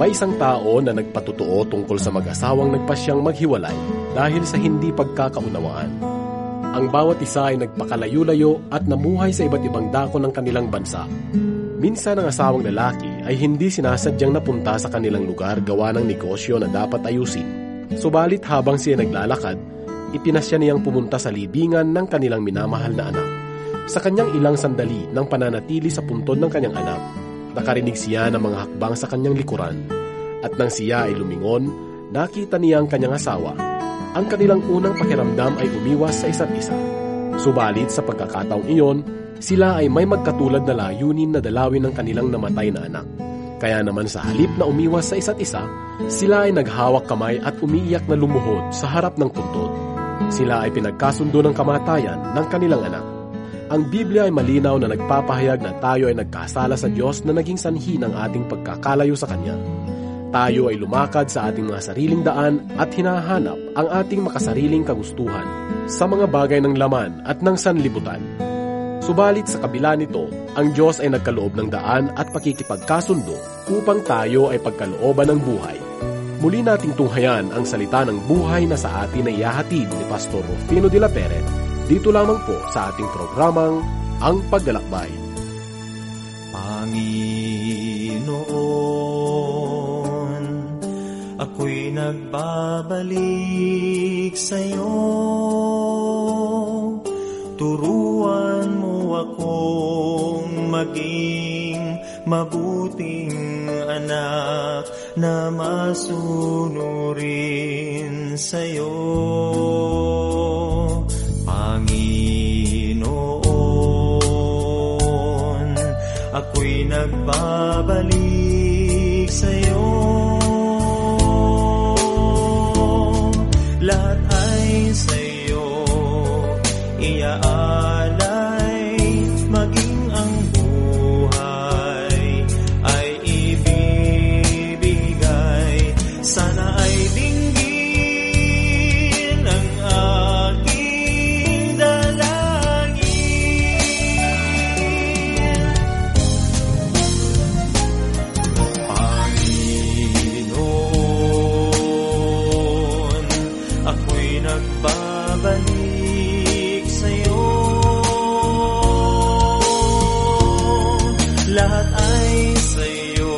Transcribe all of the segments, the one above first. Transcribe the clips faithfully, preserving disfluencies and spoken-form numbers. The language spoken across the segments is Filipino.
May isang tao na nagpatotoo tungkol sa mag-asawang nagpasyang maghiwalay dahil sa hindi pagkakaunawaan. Ang bawat isa ay nagpakalayo-layo at namuhay sa iba't ibang dako ng kanilang bansa. Minsan ang asawang lalaki ay hindi sinasadyang napunta sa kanilang lugar gawa ng negosyo na dapat ayusin. Subalit habang siya naglalakad, ipinasya niyang pumunta sa libingan ng kanilang minamahal na anak. Sa kanyang ilang sandali ng pananatili sa puntod ng kanyang anak, nakarinig siya ng mga hakbang sa kanyang likuran. At nang siya ay lumingon, nakita niya ang kanyang asawa. Ang kanilang unang pakiramdam ay umiwas sa isa't isa. Subalit sa pagkakataong iyon, sila ay may magkatulad na layunin na dalawin ng kanilang namatay na anak. Kaya naman sa halip na umiwas sa isa't isa, sila ay naghawak kamay at umiiyak na lumuhod sa harap ng puntod. Sila ay pinagkasundo ng kamatayan ng kanilang anak. Ang Biblia ay malinaw na nagpapahayag na tayo ay nagkasala sa Diyos na naging sanhi ng ating pagkakalayo sa Kanya. Tayo ay lumakad sa ating mga sariling daan at hinahanap ang ating makasariling kagustuhan sa mga bagay ng laman at ng sanlibutan. Subalit sa kabila nito, ang Diyos ay nagkaloob ng daan at pakikipagkasundo upang tayo ay pagkalooban ng buhay. Muli nating tunghayan ang salita ng buhay na sa atin ay ihahatid ni Pastor Rufino de la Peret dito lamang po sa ating programang Ang Paglalakbay. Panginoon, ako'y nagbabalik sa'yo. Turuan mo akong maging mabuting anak na masunurin sa'yo. Panginoon, ako'y nagbabalik sa'yo. Lahat ay sa'yo iaalay, maging ang buhay ay ibibigay. Sana ay dinggin ang aking dalangin. Panginoon, ako'y nagbabalik lahat ay sa'yo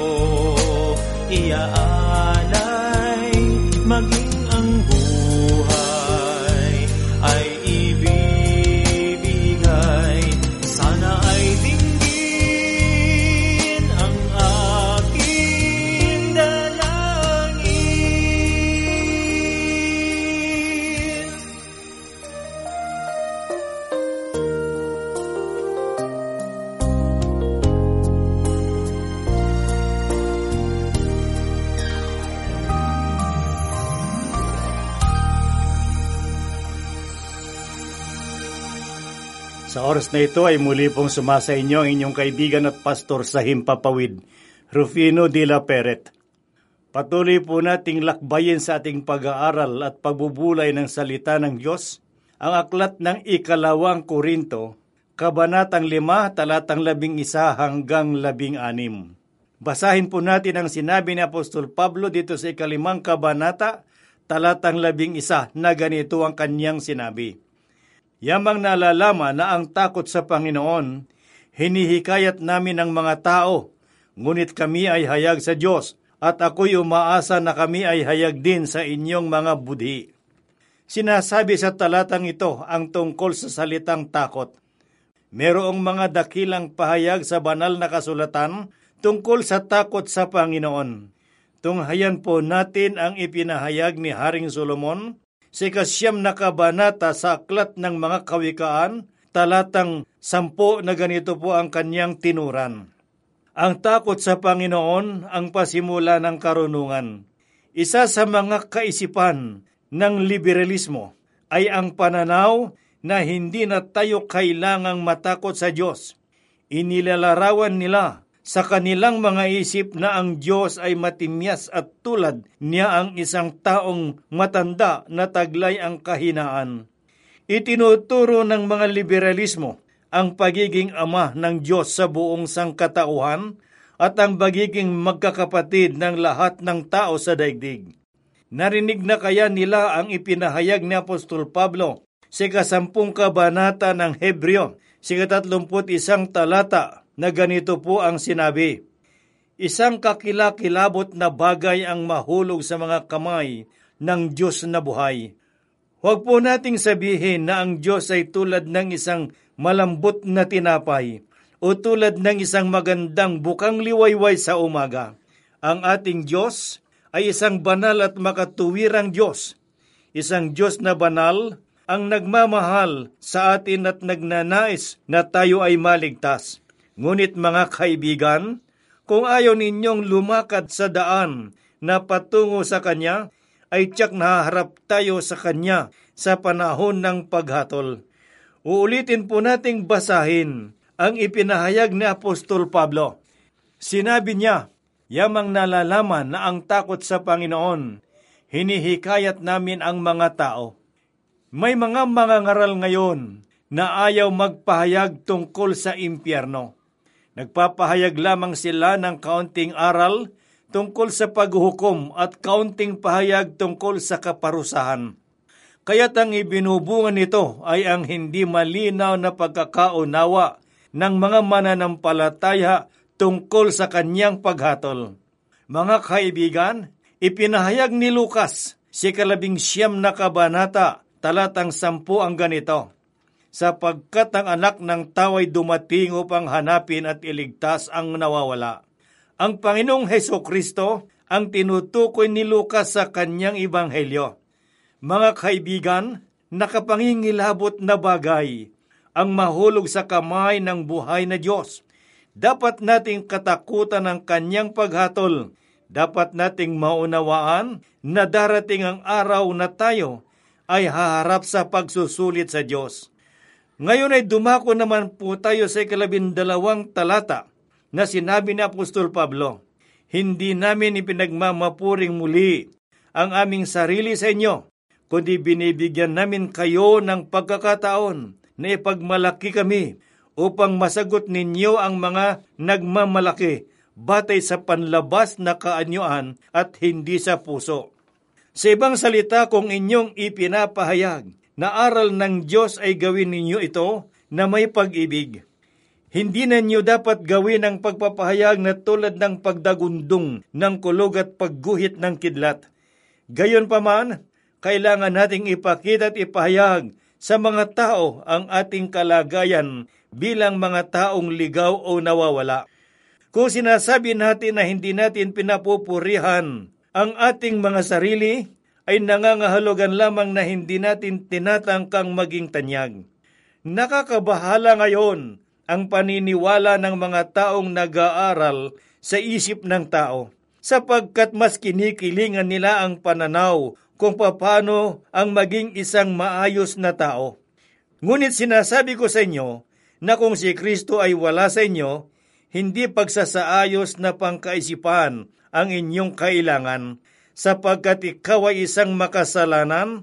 iaalay, maging ang buhay ay ibibigay. Sana ay dinggin ang aking dalangin. Sa oras na ito ay muli pong sumasa inyo ang inyong kaibigan at pastor sa Himpapawid, Rufino de la Peret. Patuloy po nating lakbayin sa ating pag-aaral at pagbubulay ng salita ng Diyos, ang aklat ng ikalawang Korinto, kabanatang lima, talatang labing isa hanggang labing anim. Basahin po natin ang sinabi ni Apostol Pablo dito sa ikalimang kabanata, talatang labing isa, na ganito ang kanyang sinabi. Yamang naalalaman na ang takot sa Panginoon, hinihikayat namin ng mga tao, ngunit kami ay hayag sa Diyos, at ako'y umaasa na kami ay hayag din sa inyong mga budhi. Sinasabi sa talatang ito ang tungkol sa salitang takot. Merong mga dakilang pahayag sa banal na kasulatan tungkol sa takot sa Panginoon. Tunghayan po natin ang ipinahayag ni Haring Solomon sa ikasyam na kabanata sa aklat ng mga kawikaan, talatang sampo na ganito po ang kanyang tinuran. Ang takot sa Panginoon ang pasimula ng karunungan. Isa sa mga kaisipan ng liberalismo ay ang pananaw na hindi na tayo kailangang matakot sa Diyos. Inilalarawan nila sa kanilang mga isip na ang Diyos ay matimyas at tulad niya ang isang taong matanda na taglay ang kahinaan. Itinuturo ng mga liberalismo ang pagiging ama ng Diyos sa buong sangkatauhan at ang pagiging magkakapatid ng lahat ng tao sa daigdig. Narinig na kaya nila ang ipinahayag ni Apostol Pablo sa ikasampung kabanata ng Hebreo, sa ikatatlumput isang talata, na ganito po ang sinabi, "Isang kakilakilabot na bagay ang mahulog sa mga kamay ng Diyos na buhay." Huwag po nating sabihin na ang Diyos ay tulad ng isang malambot na tinapay o tulad ng isang magandang bukang liwayway sa umaga. Ang ating Diyos ay isang banal at makatuwirang Diyos. Isang Diyos na banal ang nagmamahal sa atin at nagnanais na tayo ay maligtas. Ngunit mga kaibigan, kung ayaw ninyong lumakad sa daan na patungo sa Kanya, ay tiyak nahaharap tayo sa Kanya sa panahon ng paghatol. Uulitin po nating basahin ang ipinahayag ni Apostol Pablo. Sinabi niya, "Yamang nalalaman na ang takot sa Panginoon, hinihikayat namin ang mga tao." May mga mangangaral ngayon na ayaw magpahayag tungkol sa impyerno. Nagpapahayag lamang sila ng kaunting aral tungkol sa paghuhukom at kaunting pahayag tungkol sa kaparusahan. Kaya't ang ibinubungan nito ay ang hindi malinaw na pagkakaunawa ng mga mananampalataya tungkol sa kanyang paghatol. Mga kaibigan, ipinahayag ni Lucas si kalabing siyam na kabanata, talatang sampu ang ganito, "Sapagkat ang anak ng tao ay dumating upang hanapin at iligtas ang nawawala." Ang Panginoong Hesukristo ang tinutukoy ni Lucas sa kanyang ebanghelyo. Mga kaibigan, nakapangingilabot na bagay ang mahulog sa kamay ng buhay na Diyos. Dapat nating katakutan ang kanyang paghatol. Dapat nating maunawaan na darating ang araw na tayo ay haharap sa pagsusulit sa Diyos. Ngayon ay dumako naman po tayo sa ikalabindalawang talata na sinabi ni Apostol Pablo, "Hindi namin ipinagmamapuring muli ang aming sarili sa inyo, kundi binibigyan namin kayo ng pagkakataon na ipagmalaki kami upang masagot ninyo ang mga nagmamalaki batay sa panlabas na kaanyuan at hindi sa puso." Sa ibang salita, kung inyong ipinapahayag na aral ng Diyos ay gawin ninyo ito na may pag-ibig, hindi na ninyo dapat gawin ang pagpapahayag na tulad ng pagdagundong ng kulog at pagguhit ng kidlat. Gayon pa man, kailangan nating ipakita at ipahayag sa mga tao ang ating kalagayan bilang mga taong ligaw o nawawala. Kung sinasabi natin na hindi natin pinapupurihan ang ating mga sarili, ay nangangahulugan lamang na hindi natin tinatangkang maging tanyag. Nakakabahala ngayon ang paniniwala ng mga taong nag-aaral sa isip ng tao, sapagkat mas kinikilingan nila ang pananaw kung paano ang maging isang maayos na tao. Ngunit sinasabi ko sa inyo na kung si Kristo ay wala sa inyo, hindi pagsasaayos na pangkaisipan ang inyong kailangan, sapagkat ikaw ay isang makasalanan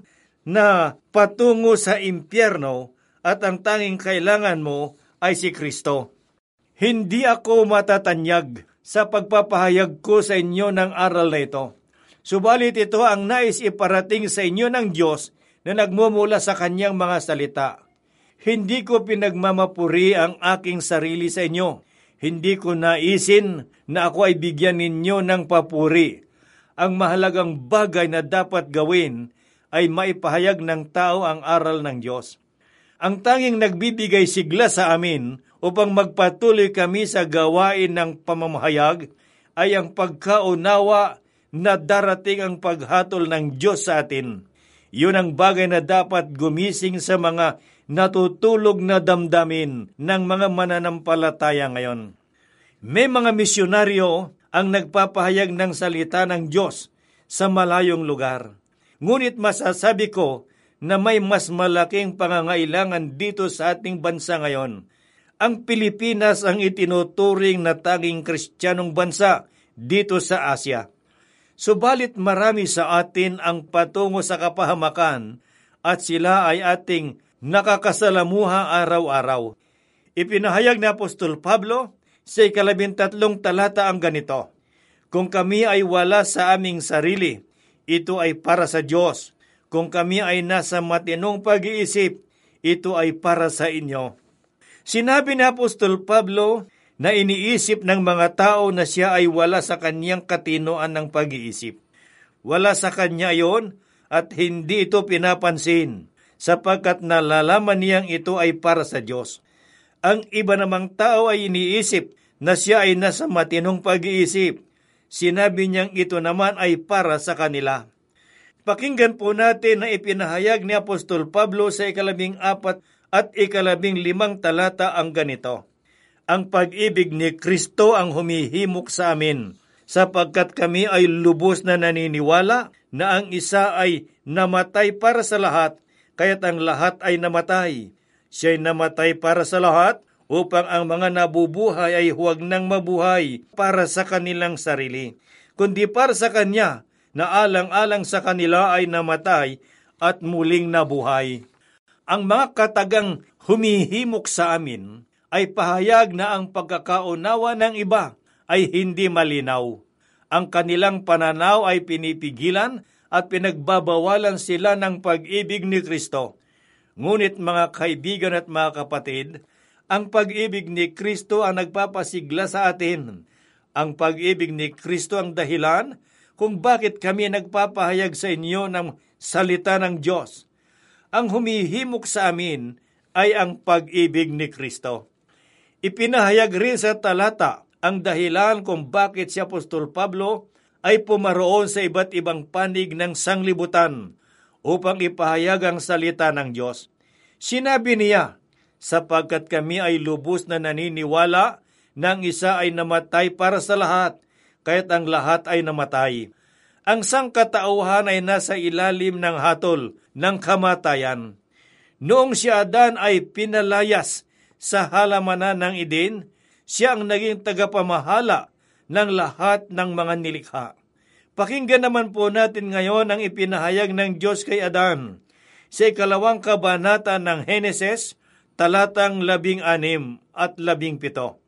na patungo sa impyerno at ang tanging kailangan mo ay si Kristo. Hindi ako matatanyag sa pagpapahayag ko sa inyo ng aral na ito. Subalit ito ang nais iparating sa inyo ng Diyos na nagmumula sa kanyang mga salita. Hindi ko pinagmamapuri ang aking sarili sa inyo. Hindi ko naisin na ako ay bigyan ninyo ng papuri. Ang mahalagang bagay na dapat gawin ay maipahayag ng tao ang aral ng Diyos. Ang tanging nagbibigay sigla sa amin upang magpatuloy kami sa gawain ng pamamahayag ay ang pagkaunawa na darating ang paghatol ng Diyos sa atin. Yun ang bagay na dapat gumising sa mga natutulog na damdamin ng mga mananampalataya ngayon. May mga misyonaryo ang nagpapahayag ng salita ng Diyos sa malayong lugar. Ngunit masasabi ko na may mas malaking pangangailangan dito sa ating bansa ngayon. Ang Pilipinas ang itinuturing na tanging Kristiyanong bansa dito sa Asia. Subalit marami sa atin ang patungo sa kapahamakan at sila ay ating nakakasalamuha araw-araw. Ipinahayag ni Apostol Pablo Sa ikalabintatlong talata ang ganito, kung kami ay wala sa aming sarili, ito ay para sa Diyos. Kung kami ay nasa matinong pag-iisip, ito ay para sa inyo. Sinabi ni Apostol Pablo na iniisip ng mga tao na siya ay wala sa kanyang katinoan ng pag-iisip. Wala sa kanya iyon at hindi ito pinapansin, sapagkat nalalaman niyang ito ay para sa Diyos. Ang iba namang tao ay iniisip na siya ay nasa matinong pag-iisip. Sinabi niyang ito naman ay para sa kanila. Pakinggan po natin na ipinahayag ni Apostol Pablo sa ikalabing apat at ikalabing limang talata ang ganito. Ang pag-ibig ni Kristo ang humihimok sa amin, sapagkat kami ay lubos na naniniwala na ang isa ay namatay para sa lahat, kaya't ang lahat ay namatay. Siya'y namatay para sa lahat, upang ang mga nabubuhay ay huwag nang mabuhay para sa kanilang sarili, kundi para sa Kanya, na alang-alang sa kanila ay namatay at muling nabuhay. Ang mga katagang humihimok sa amin ay pahayag na ang pagkakaunawa ng iba ay hindi malinaw. Ang kanilang pananaw ay pinipigilan at pinagbabawalan sila ng pag-ibig ni Kristo. Ngunit mga kaibigan at mga kapatid, ang pag-ibig ni Kristo ang nagpapasigla sa atin. Ang pag-ibig ni Kristo ang dahilan kung bakit kami nagpapahayag sa inyo ng salita ng Diyos. Ang humihimok sa amin ay ang pag-ibig ni Kristo. Ipinahayag rin sa talata ang dahilan kung bakit si Apostol Pablo ay pumaroon sa iba't ibang panig ng sanglibutan upang ipahayag ang salita ng Diyos. Sinabi niya, sapagkat kami ay lubos na naniniwala na ang isa ay namatay para sa lahat, kaya't ang lahat ay namatay. Ang sangkatauhan ay nasa ilalim ng hatol ng kamatayan. Noong si Adan ay pinalayas sa halamanan ng Eden, siya ang naging tagapamahala ng lahat ng mga nilikha. Pakinggan naman po natin ngayon ang ipinahayag ng Diyos kay Adan sa ikalawang kabanata ng Heneses, talatang labing anim at labing pito.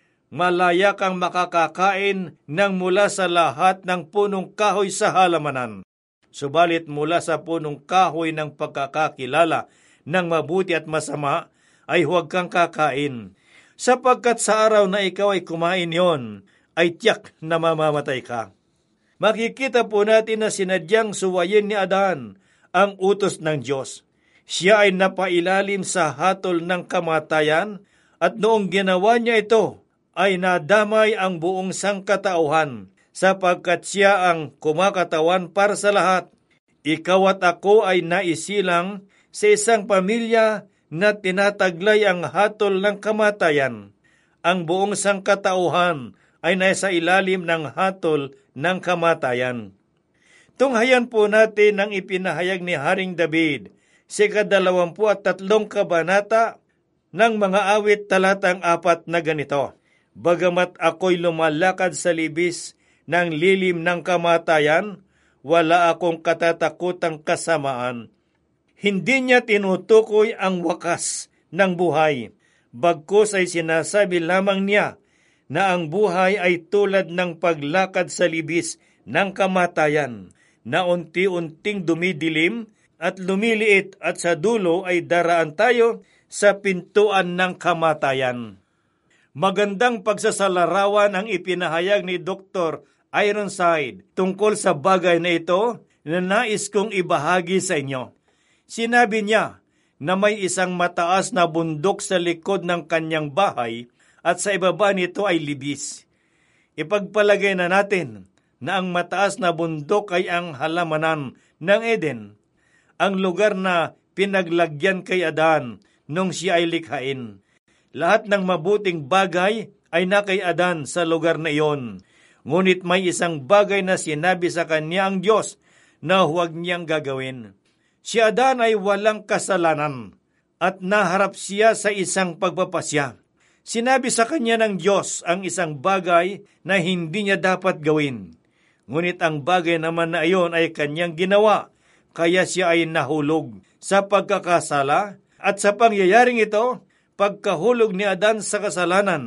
Malaya kang makakakain ng mula sa lahat ng punong kahoy sa halamanan. Subalit mula sa punong kahoy ng pagkakakilala ng mabuti at masama ay huwag kang kakain, sapagkat sa araw na ikaw ay kumain yon, ay tiyak na mamamatay ka. Makikita po natin na sinadyang suwayin ni Adan ang utos ng Diyos. Siya ay napailalim sa hatol ng kamatayan at noong ginawa niya ito, ay nadamay ang buong sangkatauhan sapagkat siya ang kumakatawan para sa lahat. Ikaw at ako ay naisilang sa isang pamilya na tinataglay ang hatol ng kamatayan. Ang buong sangkatauhan ay nasa ilalim ng hatol ng kamatayan. Tunghayan po natin ang ipinahayag ni Haring David sa ikadalawampu at tatlong kabanata ng mga awit talatang apat na ganito. Bagamat ako'y lumalakad sa libis ng lilim ng kamatayan, wala akong katatakutang kasamaan. Hindi niya tinutukoy ang wakas ng buhay, bagkus ay sinasabi lamang niya na ang buhay ay tulad ng paglakad sa libis ng kamatayan, na unti-unting dumidilim at lumiliit at sa dulo ay daraan tayo sa pintuan ng kamatayan. Magandang pagsasalarawan ang ipinahayag ni Doctor Ironside tungkol sa bagay na ito na nais kong ibahagi sa inyo. Sinabi niya na may isang mataas na bundok sa likod ng kanyang bahay at sa ibaba nito ay libis. Ipagpalagay na natin na ang mataas na bundok ay ang halamanan ng Eden, ang lugar na pinaglagyan kay Adan nung siya ay likhain. Lahat ng mabuting bagay ay na kay Adan sa lugar na iyon. Ngunit may isang bagay na sinabi sa kanya ang Diyos na huwag niyang gagawin. Si Adan ay walang kasalanan at naharap siya sa isang pagpapasya. Sinabi sa kanya ng Diyos ang isang bagay na hindi niya dapat gawin. Ngunit ang bagay naman na iyon ay kanyang ginawa, kaya siya ay nahulog sa pagkakasala at sa pangyayaring ito, pagkahulog ni Adan sa kasalanan,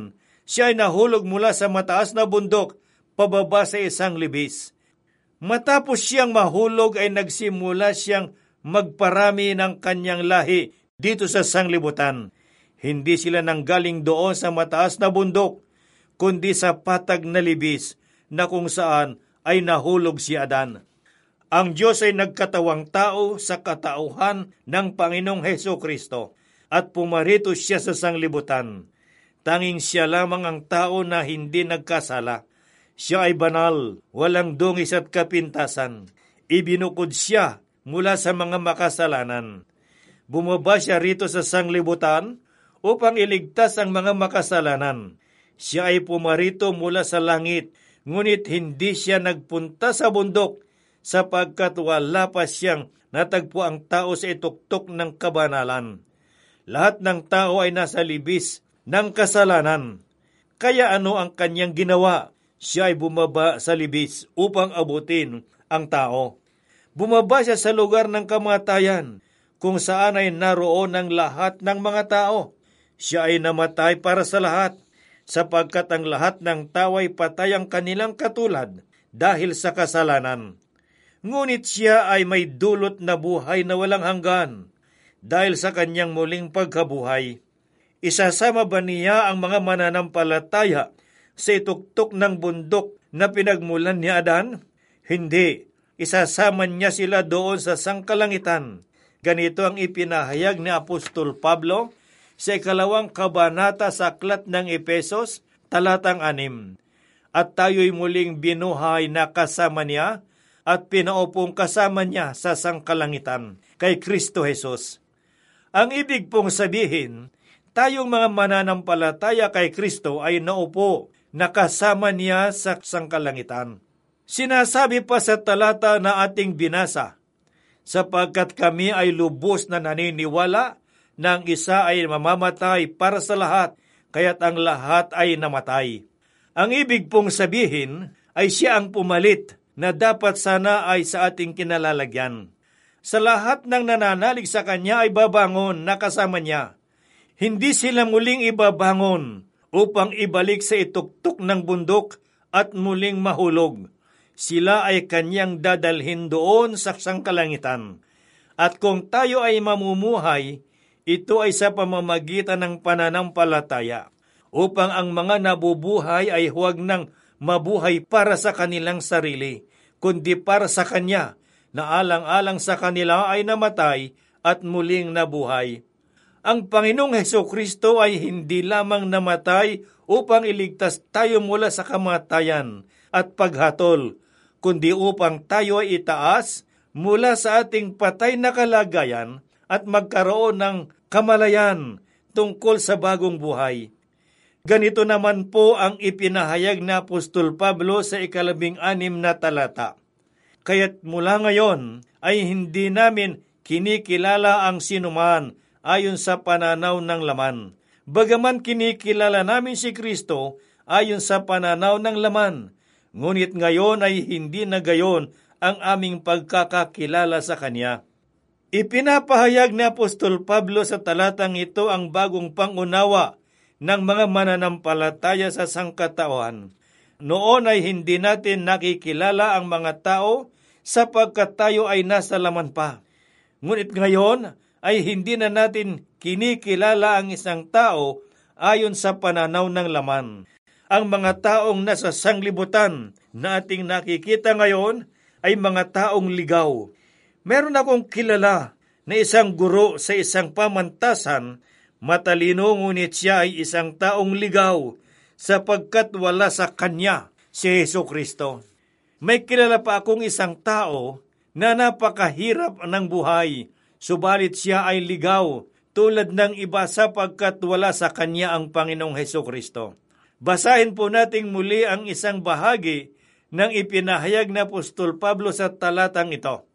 Siya ay nahulog mula sa mataas na bundok pababa sa isang libis. Matapos siyang mahulog ay nagsimula siyang magparami ng kanyang lahi dito sa sanglibutan. Hindi sila nanggaling doon sa mataas na bundok, kundi sa patag na libis na kung saan ay nahulog si Adan. Ang Diyos ay nagkatawang tao sa katauhan ng Panginoong Hesukristo at pumarito siya sa sanglibutan. Tanging siya lamang ang tao na hindi nagkasala. Siya ay banal, walang dungis at kapintasan. Ibinukod siya mula sa mga makasalanan. Bumaba siya rito sa sanglibutan upang iligtas ang mga makasalanan. Siya ay pumarito mula sa langit, ngunit hindi siya nagpunta sa bundok sapagkat wala pa siyang natagpo ang tao sa ituktok ng kabanalan. Lahat ng tao ay nasa libis ng kasalanan. Kaya ano ang kanyang ginawa? Siya ay bumaba sa libis upang abutin ang tao. Bumaba siya sa lugar ng kamatayan, kung saan ay naroon ang lahat ng mga tao. Siya ay namatay para sa lahat, sapagkat ang lahat ng tao ay patay ang kanilang katulad dahil sa kasalanan. Ngunit siya ay may dulot na buhay na walang hanggan, dahil sa kanyang muling pagkabuhay. Isasama ba niya ang mga mananampalataya sa ituktok ng bundok na pinagmulan ni Adan? Hindi. Isasama niya sila doon sa sangkalangitan. Ganito ang ipinahayag ni Apostol Pablo sa ikalawang kabanata sa aklat ng Epesos, talatang anim. At tayo'y muling binuhay na kasama niya at pinaupong kasama niya sa sangkalangitan kay Kristo Jesus. Ang ibig pong sabihin, tayong mga mananampalataya kay Kristo ay naupo na kasama niya sa sangkalangitan. Sinasabi pa sa talata na ating binasa, sapagkat kami ay lubos na naniniwala na ang isa ay mamamatay para sa lahat, kaya't ang lahat ay namatay. Ang ibig pong sabihin ay siya ang pumalit na dapat sana ay sa ating kinalalagyan. Sa lahat ng nananalig sa kanya ay babangon na kasama niya. Hindi sila muling ibabangon upang ibalik sa ituktok ng bundok at muling mahulog. Sila ay kanyang dadalhin doon sa sangkalangitan. At kung tayo ay mamumuhay, ito ay sa pamamagitan ng pananampalataya, upang ang mga nabubuhay ay huwag nang mabuhay para sa kanilang sarili, kundi para sa Kanya, na alang-alang sa kanila ay namatay at muling nabuhay. Ang Panginoong Hesukristo ay hindi lamang namatay upang iligtas tayo mula sa kamatayan at paghatol, kundi upang tayo ay itaas mula sa ating patay na kalagayan at magkaroon ng kamalayan tungkol sa bagong buhay. Ganito naman po ang ipinahayag na Apostol Pablo sa ikalabing anim na talata. Kaya't mula ngayon ay hindi namin kinikilala ang sinuman ayon sa pananaw ng laman. Bagaman kinikilala namin si Kristo ayon sa pananaw ng laman, ngunit ngayon ay hindi na gayon ang aming pagkakakilala sa Kanya. Ipinapahayag ni Apostol Pablo sa talatang ito ang bagong pangunawa ng mga mananampalataya sa sangkatauhan. Noon ay hindi natin nakikilala ang mga tao sapagkat tayo ay nasa laman pa. Ngunit ngayon ay hindi na natin kinikilala ang isang tao ayon sa pananaw ng laman. Ang mga taong nasa sanglibutan na ating nakikita ngayon ay mga taong ligaw. Meron akong kilala na isang guro sa isang pamantasan. Matalino ngunit siya ay isang taong ligaw sapagkat wala sa kanya si Hesukristo. May kilala pa akong isang tao na napakahirap ng buhay, subalit siya ay ligaw tulad ng iba sapagkat wala sa kanya ang Panginoong Hesukristo. Basahin po nating muli ang isang bahagi ng ipinahayag na Apostol Pablo sa talatang ito.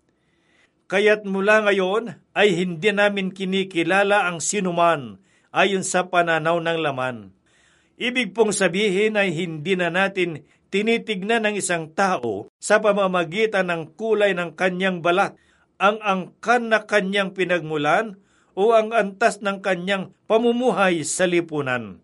Kaya't mula ngayon ay hindi namin kinikilala ang sinuman ayon sa pananaw ng laman. Ibig pong sabihin ay hindi na natin tinitignan ng isang tao sa pamamagitan ng kulay ng kanyang balat, ang angkan na kanyang pinagmulan o ang antas ng kanyang pamumuhay sa lipunan.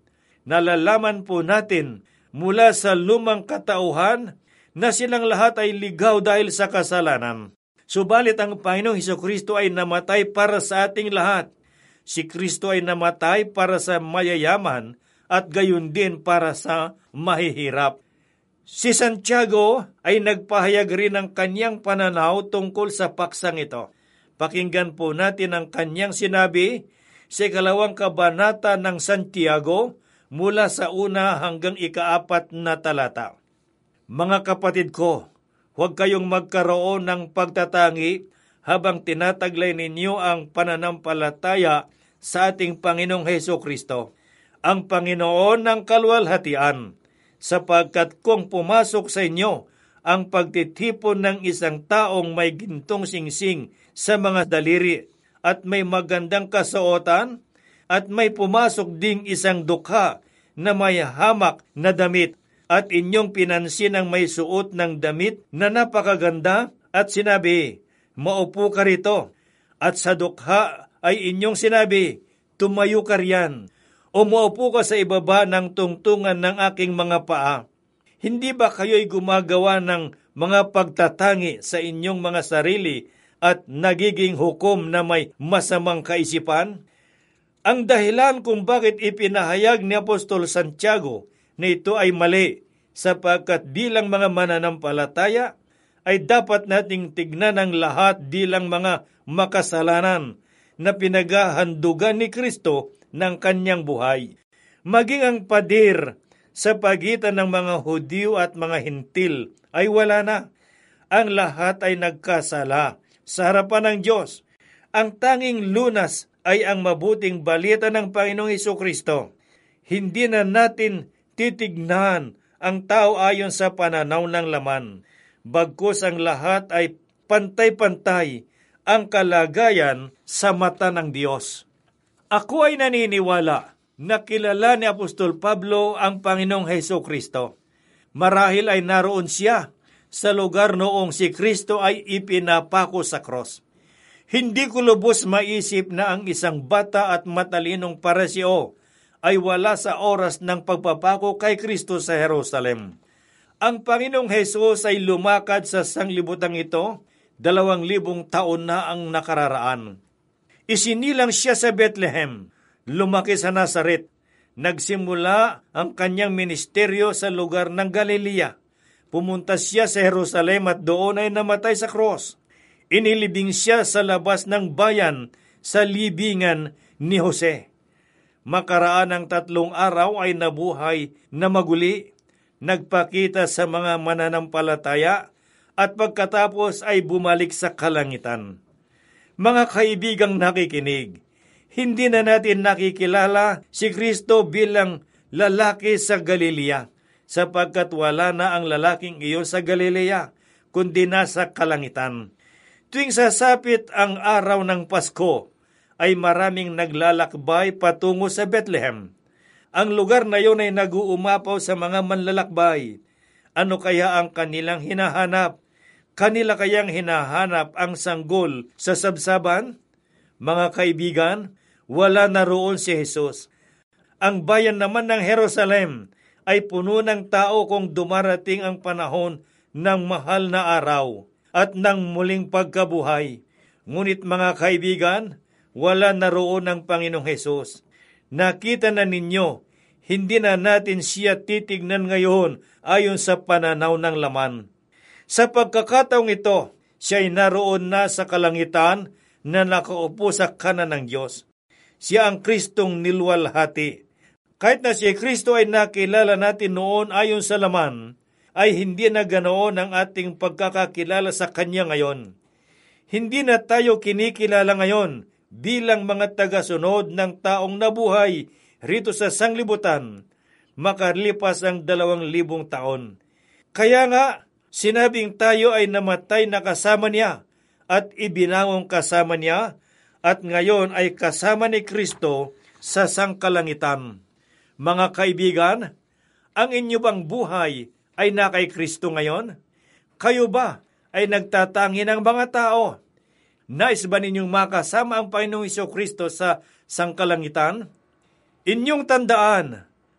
nalalaman po natin mula sa lumang katauhan na silang lahat ay ligaw dahil sa kasalanan. Subalit ang Panginoong Hesukristo ay namatay para sa ating lahat. Si Kristo ay namatay para sa mayayaman at gayon din para sa mahihirap. Si Santiago ay nagpahayag rin ng kanyang pananaw tungkol sa paksang ito. Pakinggan po natin ang kanyang sinabi sa ikalawang kabanata ng Santiago mula sa una hanggang ikaapat na talata. Mga kapatid ko, huwag kayong magkaroon ng pagtatangi habang tinataglay ninyo ang pananampalataya sa ating Panginoong Hesukristo, ang Panginoon ng kaluwalhatian, sapagkat kung pumasok sa inyo ang pagtitipon ng isang taong may gintong singsing sa mga daliri at may magandang kasuotan at may pumasok ding isang dukha na may hamak na damit at inyong pinansin ang may suot ng damit na napakaganda at sinabi, maupo ka rito, at sa dukha ay inyong sinabi, tumayo ka riyan, o maupo ka sa ibaba ng tungtungan ng aking mga paa. Hindi ba kayo'y gumagawa ng mga pagtatangi sa inyong mga sarili at nagiging hukom na may masamang kaisipan? Ang dahilan kung bakit ipinahayag ni Apostol Santiago na ito ay mali, sapagkat bilang mga mananampalataya ay dapat nating tignan ang lahat bilang mga makasalanan na pinaghahandugan ni Kristo ng kanyang buhay. Maging ang pader sa pagitan ng mga Hudyo at mga Hintil ay wala na. Ang lahat ay nagkasala sa harapan ng Diyos. Ang tanging lunas ay ang mabuting balita ng Panginoong Hesukristo. Hindi na natin titignan ang tao ayon sa pananaw ng laman. Bagkus ang lahat ay pantay-pantay ang kalagayan sa mata ng Diyos. Ako ay naniniwala na kilala ni Apostol Pablo ang Panginoong Hesukristo. Marahil ay naroon siya sa lugar noong si Kristo ay ipinapako sa cross. Hindi ko lubos maisip na ang isang bata at matalinong pariseo ay wala sa oras ng pagpapako kay Kristo sa Jerusalem. Ang Panginoong Hesus ay lumakad sa sanglibutang ito, dalawang libong taon na ang nakararaan. Isinilang siya sa Bethlehem, lumaki sa Nazaret, nagsimula ang kanyang ministeryo sa lugar ng Galilea. Pumunta siya sa Jerusalem at doon ay namatay sa cross. Inilibing siya sa labas ng bayan sa libingan ni Jose. Makaraan ng tatlong araw ay nabuhay na maguli, nagpakita sa mga mananampalataya at pagkatapos ay bumalik sa kalangitan. Mga kaibigang nakikinig, hindi na natin nakikilala si Kristo bilang lalaki sa Galilea, sapagkat wala na ang lalaking iyon sa Galilea, kundi nasa kalangitan. Tuwing sasapit ang araw ng Pasko, ay maraming naglalakbay patungo sa Bethlehem. Ang lugar na iyon ay nag-uumapaw sa mga manlalakbay. Ano kaya ang kanilang hinahanap? Kanila kayang hinahanap ang sanggol sa sabsaban? Mga kaibigan, wala na roon si Jesus. Ang bayan naman ng Jerusalem ay puno ng tao kung dumarating ang panahon ng mahal na araw at ng muling pagkabuhay. Ngunit mga kaibigan, wala na roon ang Panginoong Hesus. Nakita na ninyo, hindi na natin siya titignan ngayon ayon sa pananaw ng laman. Sa pagkakataong ito, siya ay naroon na sa kalangitan na nakaupo sa kanan ng Diyos. Siya ang Kristong niluwalhati. Kahit na si Kristo ay nakilala natin noon ayon sa laman, ay hindi na ganoon ang ating pagkakakilala sa Kanya ngayon. Hindi na tayo kinikilala ngayon bilang mga tagasunod ng taong nabuhay rito sa sanglibutan, makalipas ang dalawang libong taon. Kaya nga, sinabing tayo ay namatay na kasama niya at ibinangong kasama niya at ngayon ay kasama ni Kristo sa sangkalangitan. Mga kaibigan, ang inyo bang buhay ay na kay Kristo ngayon? Kayo ba ay nagtatangi ng mga tao? Nais ba ninyong makasama ang Panginoong Hesukristo sa sangkalangitan? Inyong tandaan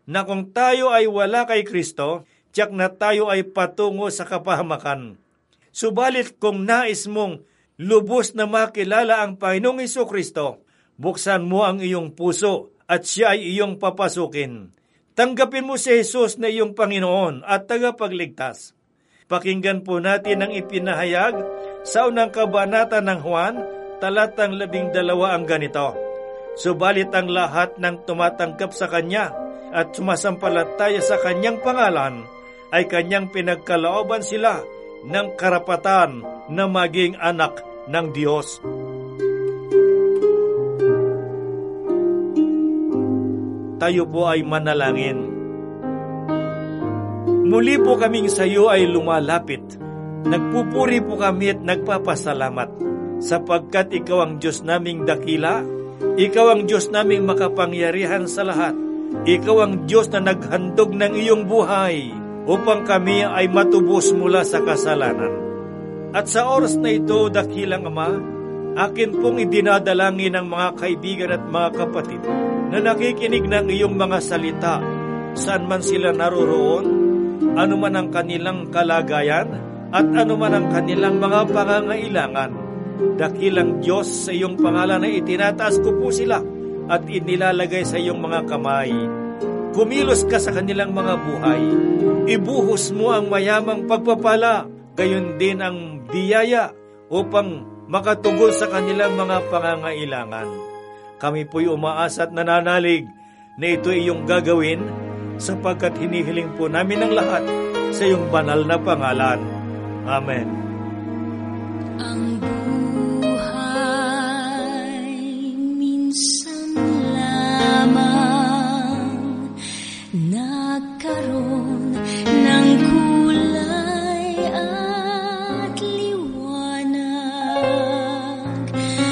na kung tayo ay wala kay Kristo, tiyak na tayo ay patungo sa kapahamakan. Subalit kung nais mong lubos na makilala ang Panginoong Hesukristo, buksan mo ang iyong puso at siya ay iyong papasukin. Tanggapin mo si Jesus na iyong Panginoon at tagapagligtas. Pakinggan po natin ang ipinahayag sa unang kabanata ng Juan, talatang labing dalawa ang ganito. Subalit ang lahat ng tumatanggap sa Kanya at sumasampalataya sa Kanyang pangalan ay Kanyang pinagkalooban sila ng karapatan na maging anak ng Diyos. Tayo po ay manalangin. Muli po kaming sa iyo ay lumalapit. Nagpupuri po kami at nagpapasalamat sapagkat ikaw ang Diyos naming dakila, ikaw ang Diyos naming makapangyarihan sa lahat, ikaw ang Diyos na naghandog ng iyong buhay upang kami ay matubos mula sa kasalanan. At sa oras na ito, dakilang Ama, akin pong idinadalangin ang mga kaibigan at mga kapatid na nakikinig ng iyong mga salita, saan man sila naroroon, ano man ang kanilang kalagayan, at ano man ang kanilang mga pangangailangan. Dakilang Diyos, sa iyong pangalan na itinataas ko po sila at inilalagay sa iyong mga kamay. Kumilos ka sa kanilang mga buhay. Ibuhos mo ang mayamang pagpapala, gayon din ang biyaya upang makatugol sa kanilang mga pangangailangan. Kami po'y umaasa at nananalig na ito ay iyong gagawin sapagkat hinihiling po namin ang lahat sa iyong banal na pangalan. Amen. Ang buhay minsan lamang nagkaroon ng kulay at liwanag.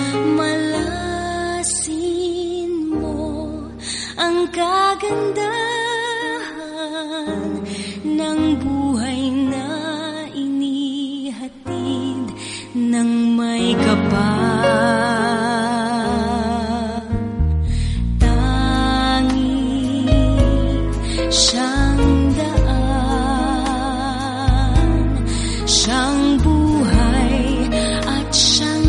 Malasin mo ang kagandahan ng buhay na inihatid ng may kapal. Tangi siyang daan, siyang buhay at siyang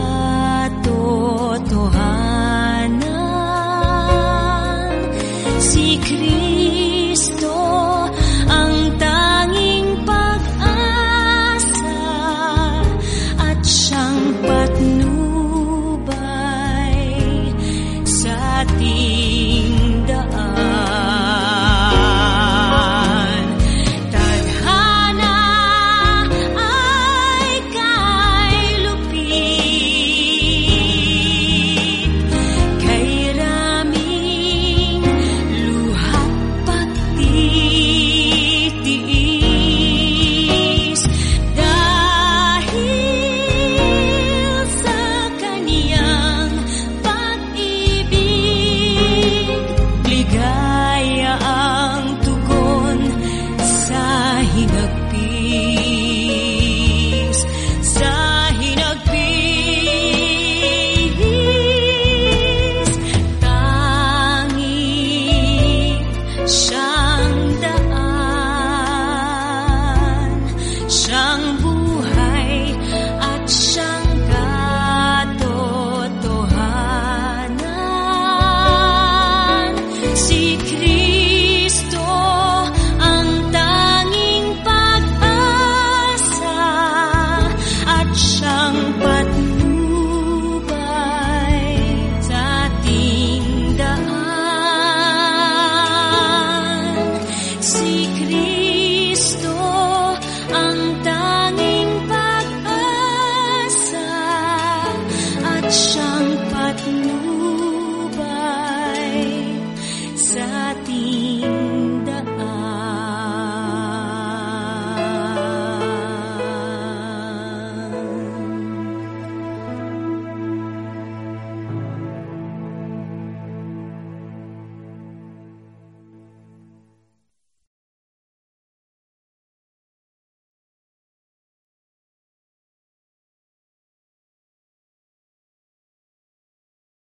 katotohanan. Si Kristo ang tanging pag-asa at siyang patnubay sa atin.